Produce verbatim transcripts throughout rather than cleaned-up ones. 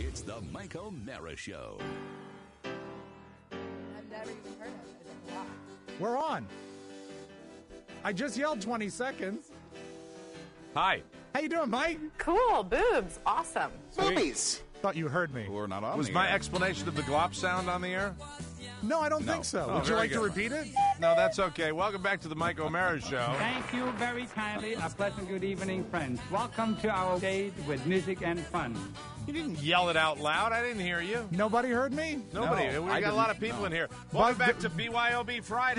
It's the Mike O'Mara Show. I've never even heard of it. It's a lot. We're on. I just yelled twenty seconds. Hi. How you doing, Mike? Cool. Boobs. Awesome. Boobies. Thought you heard me. We're not on Was the my air. explanation of the glop sound on the air? No, I don't No. think so. Oh, Would you very like to good. repeat it? No, that's okay. Welcome back to the Mike O'Mara Show. Thank you very kindly. A pleasant good evening, friends. Welcome to our date with music and fun. You didn't yell it out loud. I didn't hear you. Nobody heard me? Nobody. No, we I got a lot didn't, of people no. in here. Welcome But back the- to B Y O B Friday.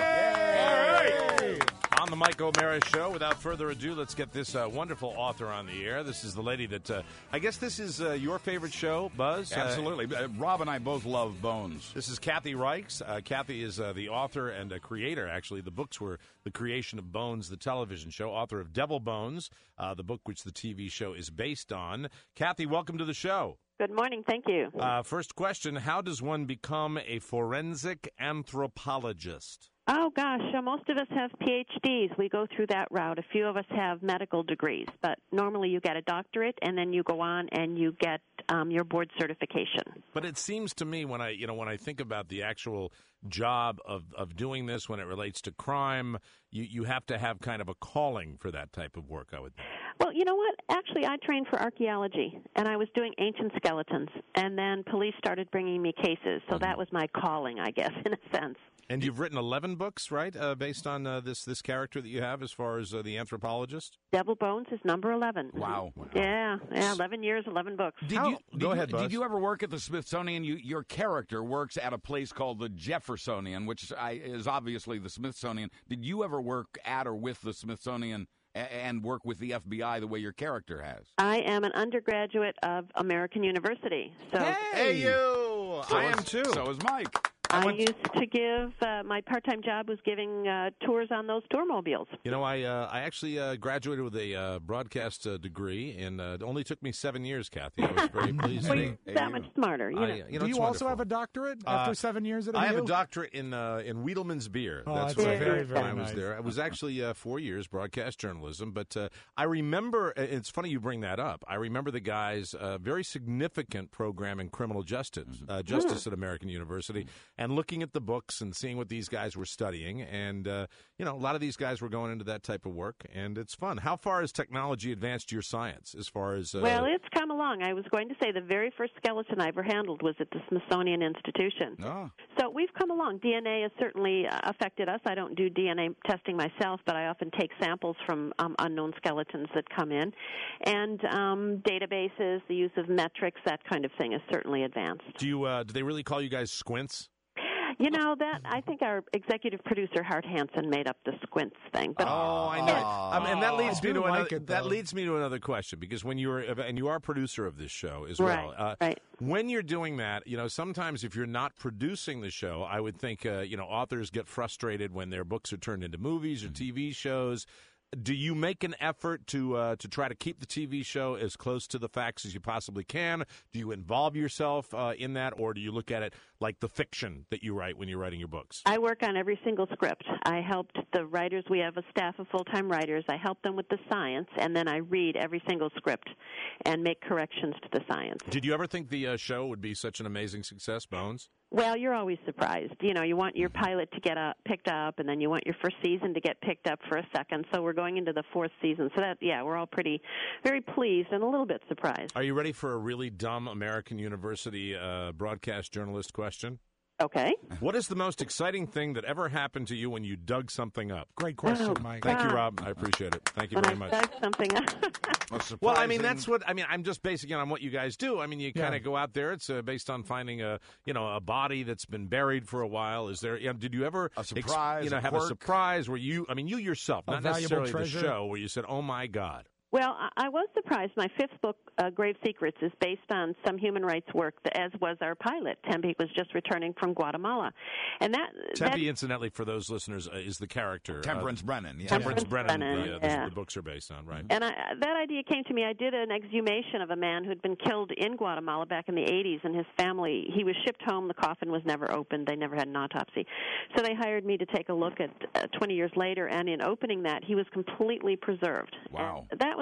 Yay! All right. On the Mike O'Mara Show, without further ado, let's get this uh, wonderful author on the air. This is the lady that, uh, I guess this is uh, your favorite show, Buzz? Uh, Absolutely. Uh, Rob and I both love Bones. This is Kathy Reichs. Uh, Kathy is uh, the author and a creator, actually. The books were The Creation of Bones, the television show, author of Devil Bones, uh, the book which the T V show is based on. Kathy, welcome to the show. Good morning. Thank you. Uh, first question, how does one become a forensic anthropologist? Oh, gosh. So most of us have P H Ds. We go through that route. A few of us have medical degrees. But normally you get a doctorate, and then you go on and you get um, your board certification. But it seems to me when I, you know, when I think about the actual job of, of doing this when it relates to crime, you, you have to have kind of a calling for that type of work, I would think. Well, you know what? Actually, I trained for archaeology, and I was doing ancient skeletons. And then police started bringing me cases. So that was my calling, I guess, in a sense. And you've written eleven books, right, uh, based on uh, this this character that you have as far as uh, the anthropologist? Devil Bones is number eleven. Wow. Yeah, yeah, eleven years, eleven books. Did How- you, did Go you- ahead, Buzz. Did you ever work at the Smithsonian? You, your character works at a place called the Jeffersonian, which I, is obviously the Smithsonian. Did you ever work at or with the Smithsonian a- and work with the F B I the way your character has? I am an undergraduate of American University. So Hey, you! So I am is- too. So is Mike. I went- used to give, uh, my part-time job was giving uh, tours on those tour mobiles. You know, I uh, I actually uh, graduated with a uh, broadcast uh, degree, and uh, it only took me seven years, Kathy. I was very pleased. Well, to- you're that much smarter, you I, know. uh, you know, Do it's you also wonderful. have a doctorate Uh, after seven years at a I have a U? doctorate in uh, in Wiedelman's beer. Oh, That's that's what I very, had very when I was nice. there. I was actually uh, four years broadcast journalism, but uh, I remember. It's funny you bring that up. I remember the guy's uh, very significant program in criminal justice, uh, justice at American University, and looking at the books and seeing what these guys were studying, and uh, you know, a lot of these guys were going into that type of work, and it's fun. How far has technology advanced your science? As far as uh, Well, it's come along. I was going to say the very first skeleton I ever handled was at the Smithsonian Institution. Oh. So we've come along. D N A has certainly uh, affected us. I don't do D N A testing myself, but I often take samples from um, unknown skeletons that come in. And um, databases, the use of metrics, that kind of thing is certainly advanced. do you uh, do they really call you guys squints? You know, that I think our executive producer, Hart Hansen, made up the squints thing. But Oh, I know. Um, and that leads I me do to like another, it, that though. leads me to another question, because when you're and you are producer of this show as well. Right, Uh, right. When you're doing that, you know, sometimes if you're not producing the show, I would think uh, you know, authors get frustrated when their books are turned into movies or T V shows. Do you make an effort to uh, to try to keep the T V show as close to the facts as you possibly can? Do you involve yourself uh, in that, or do you look at it like the fiction that you write when you're writing your books? I work on every single script. I helped the writers. We have a staff of full-time writers. I help them with the science, and then I read every single script and make corrections to the science. Did you ever think the uh, show would be such an amazing success, Bones? Well, you're always surprised. You know, you want your pilot to get up, picked up, and then you want your first season to get picked up for a second. So we're going into the fourth season. So that, yeah, we're all pretty, very pleased and a little bit surprised. Are you ready for a really dumb American University uh, broadcast journalist question? Okay. What is the most exciting thing that ever happened to you when you dug something up? Great question, Oh, Mike. Thank you, Ah. Rob. I appreciate it. Thank you When I very much. dug something up. A Well, I mean, surprising- that's what I mean. I'm just basing it on what you guys do. I mean, you kind Yeah. of go out there. It's uh, based on finding a, you know, a body that's been buried for a while. Is there? You know, did you ever A ex- surprise, you know, a have a quirk? surprise where you? I mean, you yourself, A not valuable necessarily treasure? the show, where you said, "Oh my God." Well, I- I was surprised. My fifth book, uh, Grave Secrets, is based on some human rights work, that, as was our pilot. Tempe was just returning from Guatemala. And that... Tempe, that, incidentally, for those listeners, uh, is the character. Temperance uh, Brennan. Yeah. Temperance Temperance Brennan, Brennan, the, uh, the- yeah. the books are based on, right? And I, that idea came to me. I did an exhumation of a man who'd been killed in Guatemala back in the eighties, and his family, he was shipped home. The coffin was never opened. They never had an autopsy. So they hired me to take a look at uh, twenty years later, and in opening that, he was completely preserved. Wow. And that was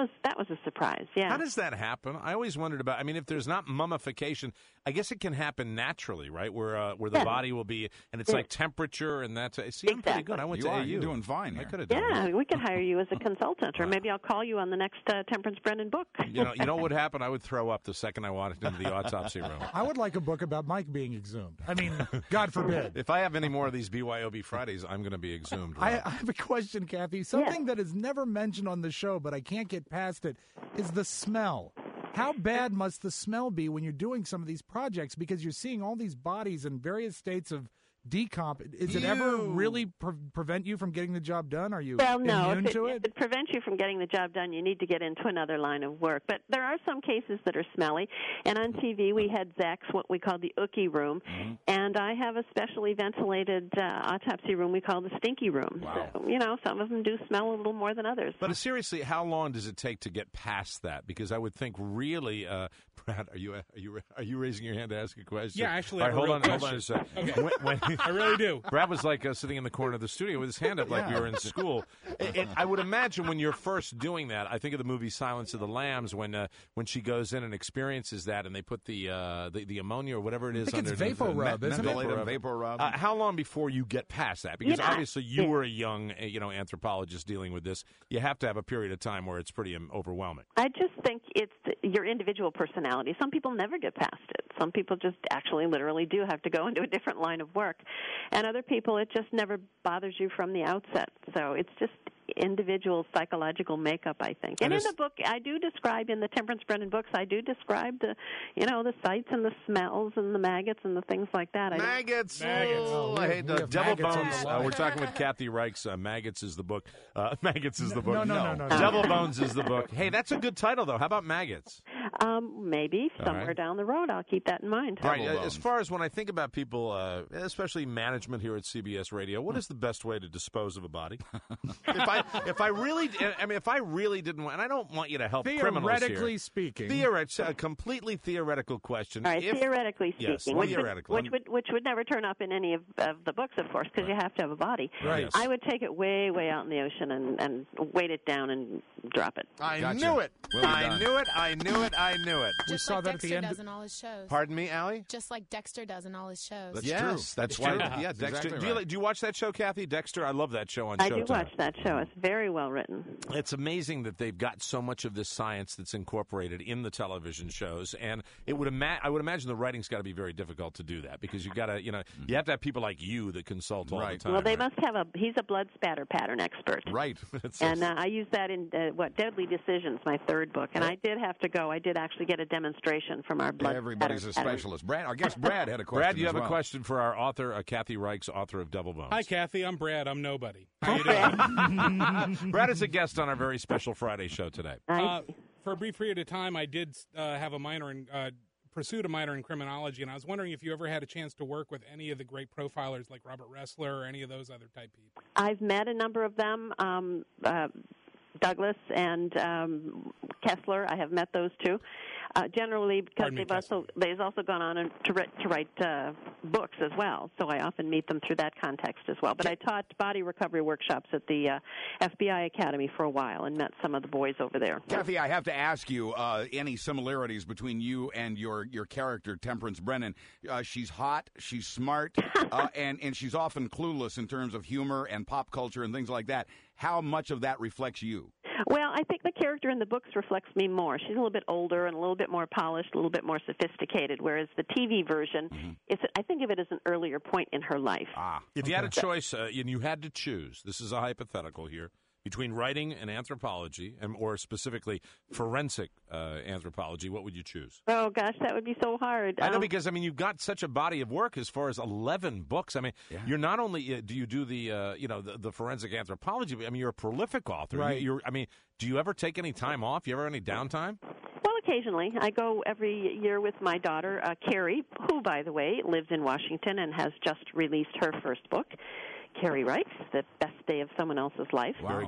was that was a surprise. Yeah. How does that happen? I always wondered about. I mean, if there's not mummification, I guess it can happen naturally, right? Where uh, where the Yeah. body will be, and it's Yeah. like temperature, and that's. See, I'm pretty Exactly. good. I went You to are. A U. You're doing fine I here. could have done Yeah, it. we could hire you as a consultant, or maybe I'll call you on the next uh, Temperance Brennan book. You know, you know what would happen? I would throw up the second I walked into the autopsy room. I would like a book about Mike being exhumed. I mean, God forbid. If I have any more of these B Y O B Fridays, I'm going to be exhumed. I, Rob. I have a question, Kathy. Something that is never mentioned on the show, but I can't get past it, is the smell. How bad must the smell be when you're doing some of these projects? Because you're seeing all these bodies in various states of decomp. Is it ever really pre- prevent you from getting the job done? Are you Well, no. immune If it, to if it? it prevents you from getting the job done, you need to get into another line of work. But there are some cases that are smelly. And on T V, we had Zach's, what we call the Ookie room. Mm-hmm. And I have a specially ventilated uh, autopsy room we call the Stinky room. Wow. So, you know, some of them do smell a little more than others. But uh, seriously, how long does it take to get past that? Because I would think really, uh, Brad, are you are you are you raising your hand to ask a question? Yeah, actually, All I right, have a hold real on, hold on a question. second. Okay. When, when, I really do. Brad was like uh, sitting in the corner of the studio with his hand up, like we were in school. It, it, I would imagine when you're first doing that, I think of the movie Silence of the Lambs when uh, when she goes in and experiences that, and they put the uh, the, the ammonia or whatever it is I think it's under Vapor Rub, isn't it? Mentholated vapor rub. Uh, how long before you get past that? Because Yeah. obviously you Yeah. were a young, uh, you know, anthropologist dealing with this. You have to have a period of time where it's pretty um, overwhelming. I just think it's your individual personality. Some people never get past it. Some people just actually literally do have to go into a different line of work. And other people, it just never bothers you from the outset. So it's just individual psychological makeup, I think. And, And in it's- the book, I do describe, in the Temperance Brennan books, I do describe the, you know, the sights and the smells and the maggots and the things like that. I don't- Maggots. Maggots. Oh, Oh, I we- hate we the have Devil maggots on Bones. the Uh, line. we're talking with Kathy Reichs. Uh, Maggots is the book. Uh, Maggots is the book. No, no, no, no, no. Devil Bones is the book. Hey, that's a good title, though. How about Maggots? Um, maybe All somewhere right. down the road. I'll keep that in mind. All right, Devil uh, as Bones. far as when I think about people, uh, especially management here at C B S Radio, what is the best way to dispose of a body? if I if I really, I mean, if I really didn't, want, and I don't want you to help criminals here. Theoretically speaking. Theoret- a completely theoretical question. All right, If- theoretically Yes, speaking, which, theoretically. Would, which would which would never turn up in any of, of the books, of course, because you have to have a body. Right. I would take it way, way out in the ocean and, and weight it down and drop it. I Gotcha. knew it. Well done. I knew it. I knew it. I knew it. We Just saw like that at the Dexter end. does in all his shows. Pardon me, Allie? Just like Dexter does in all his shows. That's yes, true. that's It's why. true. Yeah, That's Dexter. exactly do, you, right. do you watch that show, Kathy? Dexter. I love that show on I Showtime. do watch that show. It's very well written. It's amazing that they've got so much of this science that's incorporated in the television shows, and it would ima- I would imagine the writing's got to be very difficult to do that because you got to, you know, you have to have people like you that consult all Right. the time. Well, they right? must have a. He's a blood spatter pattern expert. Right. It's- And uh, I use that in uh, what Deadly Decisions, my third book, and I did have to go. I did actually get a demonstration from our blood. Everybody's spatter a pattern. specialist. Brad, I guess Brad had a question. Brad, you as have well. a question for our author, uh, Kathy Reichs, author of Devil Bones. Hi, Kathy. I'm Brad. I'm nobody. How you Okay. doing? Brad is a guest on our very special Friday show today. I Uh, see. for a brief period of time, I did uh, have a minor in, uh, pursued a minor in criminology, and I was wondering if you ever had a chance to work with any of the great profilers like Robert Ressler or any of those other type people. I've met a number of them. Um, uh, Douglas and um, Kessler. I have met those two. Uh, generally, because Pardon me, they've also they've also gone on and to write, to write uh, books as well. So I often meet them through that context as well. But I taught body recovery workshops at the uh, F B I Academy for a while and met some of the boys over there. Kathy, I have to ask you uh, any similarities between you and your, your character, Temperance Brennan. Uh, she's hot, she's smart, uh, and, and she's often clueless in terms of humor and pop culture and things like that. How much of that reflects you? Well, I think the character in the books reflects me more. She's a little bit older and a little bit more polished, a little bit more sophisticated, whereas the T V version, Mm-hmm. it's, I think of it as an earlier point in her life. Ah, If you had a choice uh, and you had to choose, this is a hypothetical here, between writing and anthropology, and or specifically forensic uh, anthropology, what would you choose? Oh, gosh, that would be so hard. I know Um, because I mean you've got such a body of work as far as eleven books. I mean, Yeah. you're not only uh, do you do the uh, you know the, the forensic anthropology, but I mean you're a prolific author. Right. You, you're, I mean, do you ever take any time off? You ever have any downtime? Well, occasionally. I go every year with my daughter, uh, Carrie, who, by the way, lives in Washington and has just released her first book, Carrie Reichs, The Best Day of Someone Else's Life. Wow. Very cool.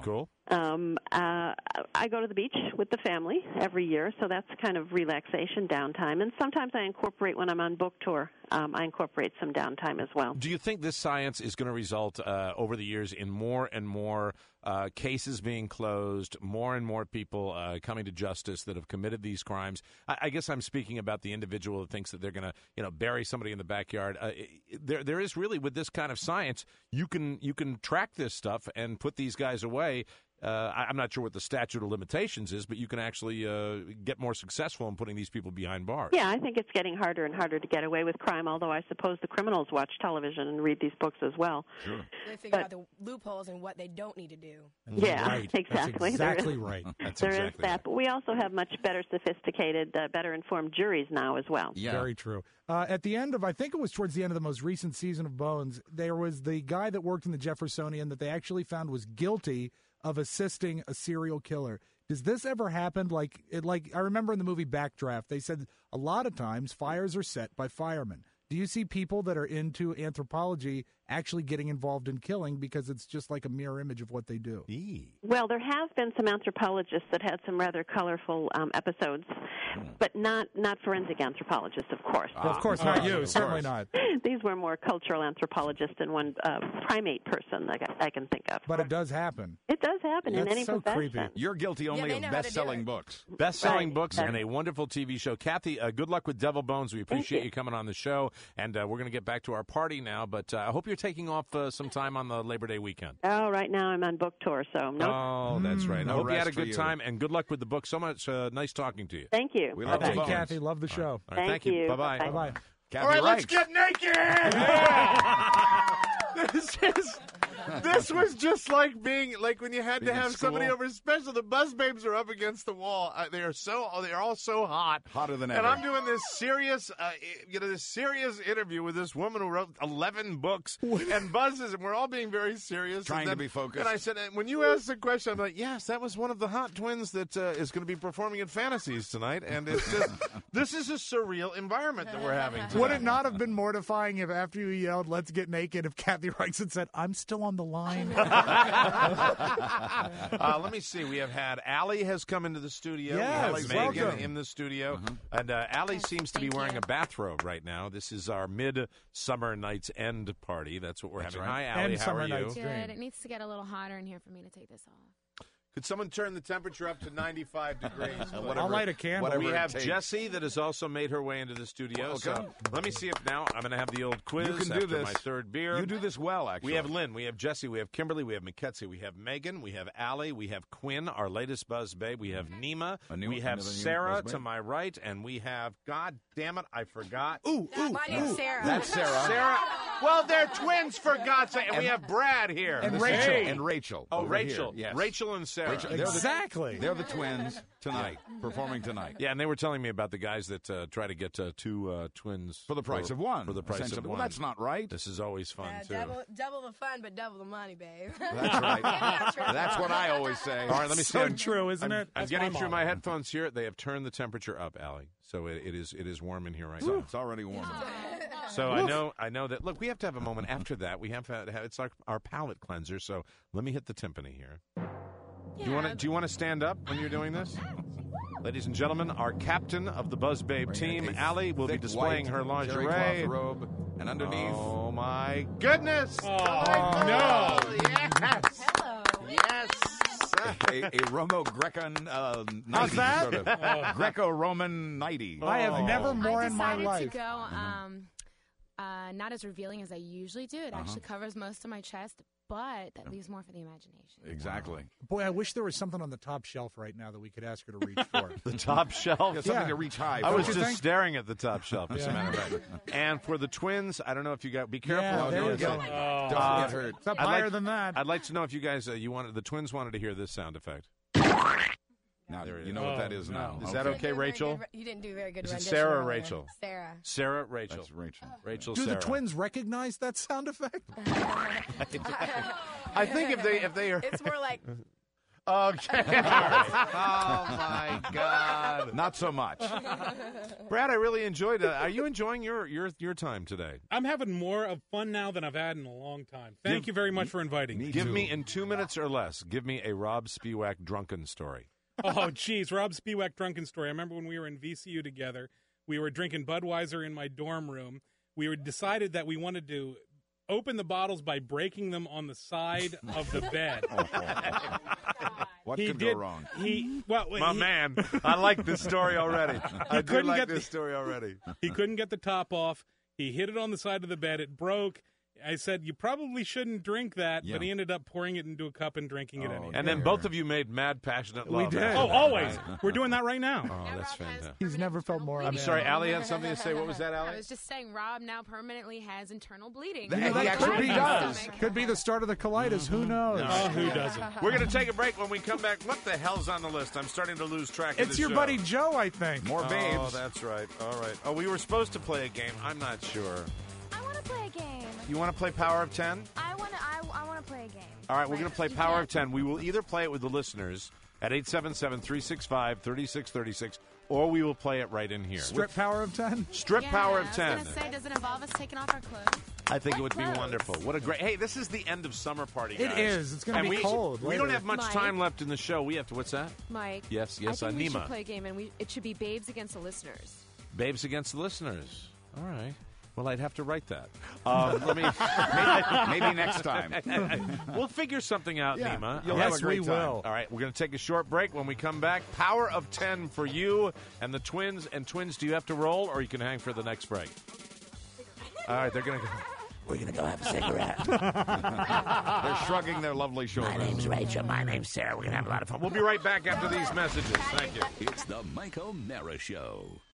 Um, uh, I go to the beach with the family every year, so that's kind of relaxation, downtime. And sometimes I incorporate, when I'm on book tour, um, I incorporate some downtime as well. Do you think this science is going to result uh, over the years in more and more uh, cases being closed, more and more people uh, coming to justice that have committed these crimes? I, I guess I'm speaking about the individual that thinks that they're going to, you know, bury somebody in the backyard. Uh, there, there is really, with this kind of science, you can you can track this stuff and put these guys away. Uh, I, I'm not sure what the statute of limitations is, but you can actually uh, get more successful in putting these people behind bars. Yeah, I think it's getting harder and harder to get away with crime, although I suppose the criminals watch television and read these books as well. Sure. They figure But- out the loopholes and what they don't need to do. Yeah, Right. exactly. That's There exactly is- right. That's There is exactly that, but we also have much better sophisticated, uh, better informed juries now as well. Yeah. Very true. Uh, at the end of, I think it was towards the end of the most recent season of Bones, there was the guy that worked in the Jeffersonian that they actually found was guilty of assisting a serial killer. Does this ever happen? Like, it, like I remember in the movie Backdraft, they said a lot of times fires are set by firemen. Do you see people that are into anthropology actually getting involved in killing because it's just like a mirror image of what they do? Well, there have been some anthropologists that had some rather colorful um, episodes, but not not forensic anthropologists, of course. Well, of course, not Ah, you. of Certainly course. not. These were more cultural anthropologists and one uh, primate person that I can think of. But it does happen. It does happen in That's any so profession. creepy. You're guilty only they of know how to do best-selling it. books. Best-selling Right. books Right. and a wonderful T V show. Kathy, uh, good luck with Devil Bones. We appreciate you. you coming on the show, and uh, we're going to get back to our party now, but uh, I hope you're taking off uh, some time on the Labor Day weekend. Oh, right now I'm on book tour, so no. Oh, that's right. I No hope you had a rest for good you. time, and good luck with the book. So much uh, nice talking to you. Thank you. We love Okay, the Bones. Kathy, love the show. All right, Thank thank you. you. Bye-bye. Bye-bye. Bye-bye. Kathy All right, let's Reichs. get naked. this is. This was just like being like when you had Being to in have somebody school. over special. The Buzz Babes are up against the wall. Uh, they are so they are all so hot, Hotter than and ever. I'm doing this serious, uh, you know, this serious interview with this woman who wrote eleven books and buzzes, and we're all being very serious, Trying and to then- be focused. And I said, and when you asked the question, I'm like, yes, that was one of the hot twins that uh, is going to be performing at Fantasies tonight, and it's just this is a surreal environment that we're having tonight. Would it not have been mortifying if after you yelled, let's get naked, if Kathy Reichs had said, I'm still on the line? uh, let me see. We have had Allie has come into the studio. Yes, we have Megan welcome. in the studio. And uh, Allie seems to be Thank wearing you. a bathrobe right now. This is our mid-summer night's end party. That's what we're That's having. right. Hi, Allie. And How summer are you? nights. Good. Dream. It needs to get a little hotter in here for me to take this off. Could someone turn the temperature up to ninety-five degrees? I'll light a candle. whatever We it have takes. Jessie that has also made her way into the studio. So Welcome. let me see if now I'm going to have the old quiz You can do after this. my third beer. You do this well, actually. We have Lynn, we have Jesse, we have Kimberly, we have McKetsy, we have Megan, we have Allie, we have Quinn, our latest Buzz Babe, we have Nima, A new- we have another new Sarah Buzz Babe. to my right, and we have, God damn it, I forgot. Ooh, ooh, My name's Sarah. That's Sarah. Sarah. Well, they're twins, for God's sake. And we have Brad here. And This Rachel. is- And Rachel. Oh, over Rachel. here. Yes. Rachel and Sarah. Rachel. They're the- Exactly. They're the twins tonight, performing tonight. Yeah, and they were telling me about the guys that uh, try to get uh, two uh, twins For the price of one. For the price of essentially. one. Well, that's not right. This is always fun Uh, too. double, double the fun, but double the money, babe. That's right. That's what I always say. All right, let me see. So I'm, true, isn't I'm, it? I'm That's getting my through motto. my headphones here. They have turned the temperature up, Allie. So it, it is it is warm in here right So now. it's already warm. So I know I know that. Look, we have to have a moment after that. We have to have, it's our, our palate cleanser. So let me hit the timpani here. Do you want to do you want to stand up when you're doing this? Ladies and gentlemen, our captain of the Buzz Babe team, A Allie, will be thick displaying white her terry lingerie. cloth robe, and underneath. Oh my goodness! Oh, no. Yes. Hello. Yes. a, a Romo-Grecan uh, How's nightie, that? sort of. Greco-Roman nightie. I have Oh. never more I in my decided life. to go um, uh, not as revealing as I usually do. It Uh-huh. actually covers most of my chest, but that leaves more for the imagination. Exactly. Boy, I wish there was something on the top shelf right now that we could ask her to reach for. The top shelf. Yeah, something Yeah. to reach high. I Don't was you just think? staring at the top shelf, as a Yeah. matter of fact. And for the twins, I don't know if you got. Be careful. Yeah, out there there. you go. Oh. Don't Uh, get hurt. It's up I'd higher like- than that. I'd like to know if you guys, uh, you wanted the twins wanted to hear this sound effect. Now, There it you is. know what that Oh, is no. now. Is that You okay, didn't do a very Rachel? good- you didn't do a very good Is it rendition Sarah or earlier. Rachel? Sarah. Sarah, Rachel, That's Rachel. Rachel, Do Sarah. the twins recognize that sound effect? I think if they if they are It's more like Okay. Oh, my God. Not so much. Brad, I really enjoyed it. Are you enjoying your, your, your time today? I'm having more of fun now than I've had in a long time. Thank Give- you very much for inviting me. Give me, in two minutes or less, give me a Rob Spiewak drunken story. Oh, geez, Rob Spiewak drunken story. I remember when we were in V C U together, we were drinking Budweiser in my dorm room. We were decided that we wanted to open the bottles by breaking them on the side of the bed. What he could did, go wrong? He, well, My he, man, I like this story already. I do couldn't like get this the- story already. He couldn't get the top off. He hit it on the side of the bed. It broke. I said, you probably shouldn't drink that, Yeah. but he ended up pouring it into a cup and drinking it Oh, anyway. And then both of you made mad, passionate We love. did. after Oh, that, always. right? We're doing that right now. Oh, that's fantastic. He's never felt more. I'm unhappy. sorry, Allie had something to say. What was that, I Allie? was just saying, Rob now permanently has internal bleeding. That- You know, He that actually could be, does. could be the start of the colitis. Who knows? Oh, who doesn't? We're going to take a break. When we come back, what the hell's on the list? I'm starting to lose track of It's the your show. buddy Joe, I think. More Oh, babes. that's right. All right. Oh, we were supposed to play a game. I'm not sure. I want to play a game. You want to play Power of ten? I want to. I, I want to play a game. All right, we're Like, going to play you Power can't- of ten. We will either play it with the listeners at eight seven seven, three six five, three six three six, or we will play it right in here. Strip power of ten. Strip Yeah, Power I of was ten. gonna say, does it involve us taking off our clothes? I think it would be clothes? wonderful. What a great... Hey, this is the end of summer party, It guys. is. It's gonna And be we, cold We later. don't have much Mike. time left in the show. We have to... What's that? Mike. Yes, yes, I think we Anima. should play a game, and we it should be babes against the listeners. Babes against the listeners. All right. Well, I'd have to write that. Um, let me... maybe, maybe next time. We'll figure something out, Yeah, Nima. you'll Yes, have a great we time. will. All right, we're going to take a short break. When we come back, Power of ten for you and the Twins. And Twins, do you have to roll, or you can hang for the next break? All right, they're going to go... We're going to go have a cigarette. They're shrugging their lovely shoulders. My name's Rachel. My name's Sarah. We're going to have a lot of fun. We'll be right back after these messages. Thank you. It's the Mike O'Mara Show.